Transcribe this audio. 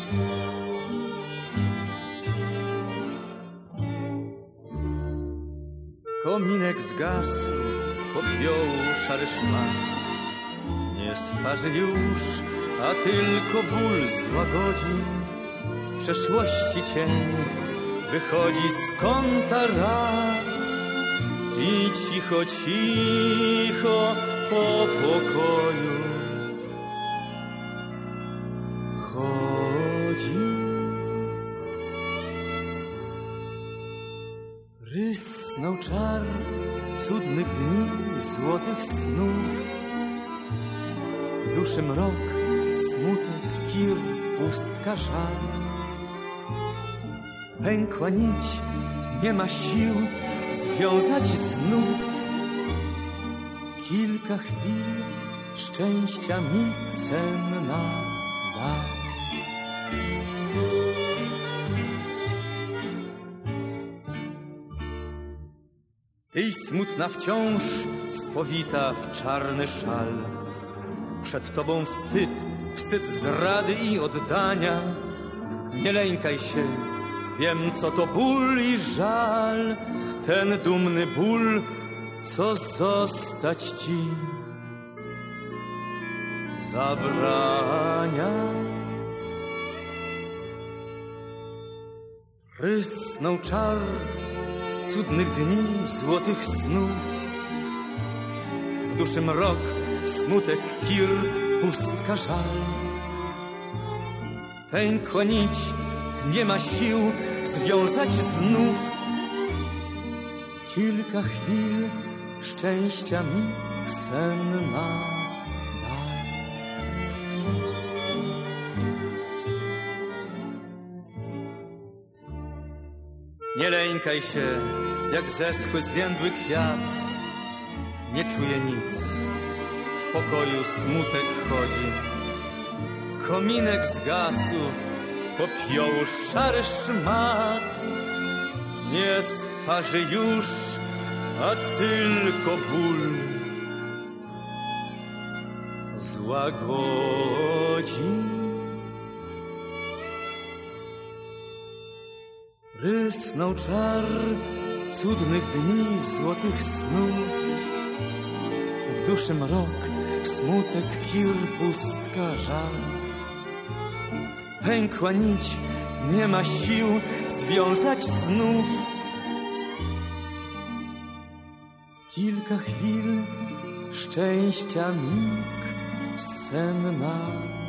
Kominek zgasł, popiołu szary szmat. Nie sparzy już, a tylko ból złagodzi. Przeszłości cień wychodzi z kąta rad i cicho, cicho po pokoju chodzi. Rysnął czar cudnych dni, złotych snów. W duszy mrok, smutek, kir, pustka, żal. Pękła nić, nie ma sił związać znów. Kilka chwil szczęścia mi senna da. Tyś smutna wciąż spowita w czarny szal. Przed tobą wstyd, wstyd zdrady i oddania. Nie lękaj się, wiem co to ból i żal. Ten dumny ból, co zostać ci zabrania. Rysnął czar cudnych dni, złotych snów. W duszy mrok, smutek, kir, pustka, żal. Pękła nić, nie ma sił związać znów. Kilka chwil szczęścia mi senna da. Nie lękaj się, jak zeschły zwiędły kwiat. Nie czuję nic, w pokoju smutek chodzi. Kominek zgasł, popiołu szary szmat. Nie sparzy już, a tylko ból złagodzi. Rysnął czar cudnych dni, złotych snów. W duszy mrok, smutek, kir, pustka, żal. Pękła nić, nie ma sił związać znów. Kilka chwil szczęścia mig senna